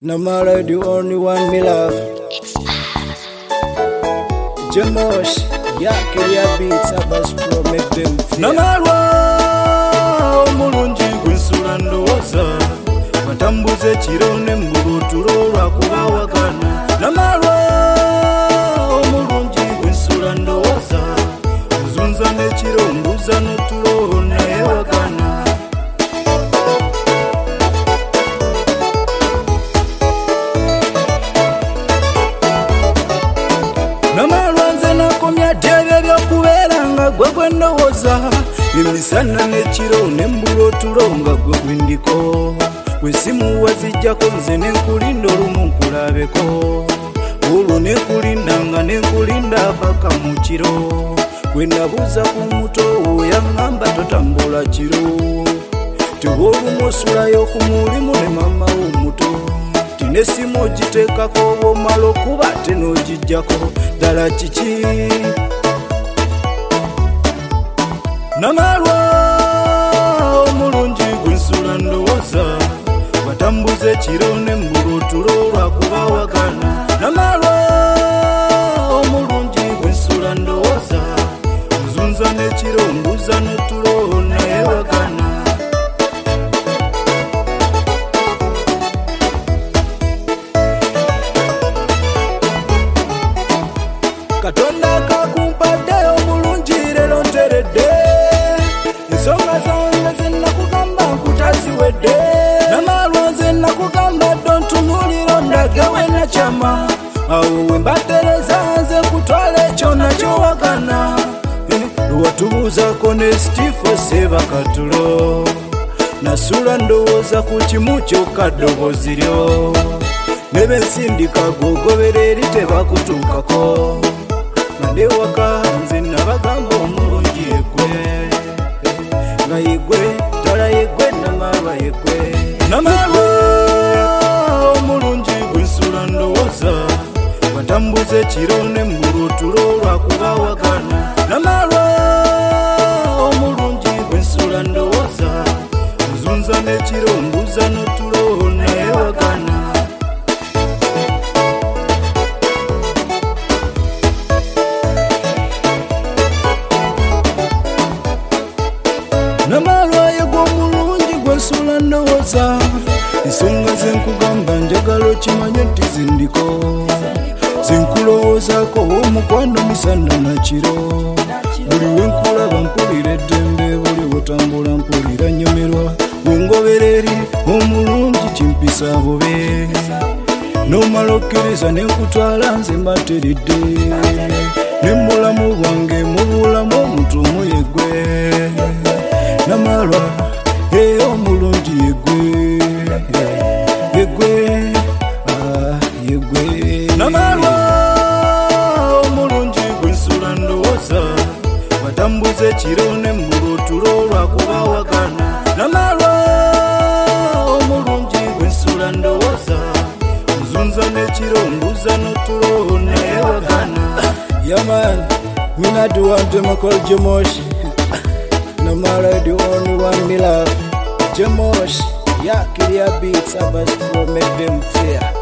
Namara, the only one me love. Jamosh, Yakiria beats, Abbas Pro, make them feel. Namarwa, omulungi gwensula ndowooza batambuze kirone mbulutulo lwakubawagana. Namarwa, omulungi gwensula ndowooza nzunza n'ekiro mbuza n'otulo naye wagana. Namarwa nze nakomya dyebyo by'okubeera nga gwe gwe ndowooza emisana n'ekiro n'embula otulo nga gwe gwendiko gwe simu wazijjako nze n'enkulinda olumu nkulabeko olwo n'enkulinda nga n'enkulinda paka mu kiro gwe nabuuza ku muto yaŋŋamba totambula kiro tiba olumu osulayo ku mulimu ne mama w'omuto tinesimu ogiteekako obwomala okuba ate n'ogijjako ddala kiki. Namarwa, omulungi gwensula ndowooza batambuze ekiro n'embula otulo lwakubawagana. Namarwa, omulungi gwensula ndowooza nzunza n'ekiro mbuza n'otulo naye wagana. Katonda kakumpadde omulungi leero nteredde ensonga zange zenakugamba nkutaziwedde. Namarwa nze nakugamba dontunulira ondage wenakyama awo wembatereza nze kutwala ekyo nakyo wagana. Lwatubuuzako ne Stifo Sebakatulo nasula ndowooza ku kimu kyokka ddoboozi lyo ne bensindika gwogobera eri tebakutuukako nande waka nze nabagamba omulungi yegwe nga yegwe ddala yegwe Namarwa yegwe. Namarwa, omulungi gwensula ndowooza batambuze ekiro n'embula otulo lwakubawagana. Namarwa, omulungi gwensula ndowooza nzunza n'ekiro mbuza n'otulo naye wagana. Namarwa yegwe omulungi gwensula ndowooza ensonga zenkugamba njagala okimanye nti zindiko zenkulowoozaako omukwano misana nakiro buli wenkulaba mpulira eddembe buli wotambula mpulira nyumirwa bwongobera eri omulungi kimpisa bobe nomala okkiriza nenkutwala nze mbateridde nembulamu bwange mubulamu omuntu omuyegwe. Namarwa, omulungi yegwe yegwe yegwe. Namarwa, omulungi gwensula ndowooza batambuze ekiro n'embula otulo lwakubawagana. Namarwa, omulungi gwensula ndowooza nzunza n'ekiro mbuza n'otulo naye wagana. Yeah man, me not the one to call Jamosh. Namara, the only one me love. Jamosh, Yakiria beats, Abbas Pro, make them fear.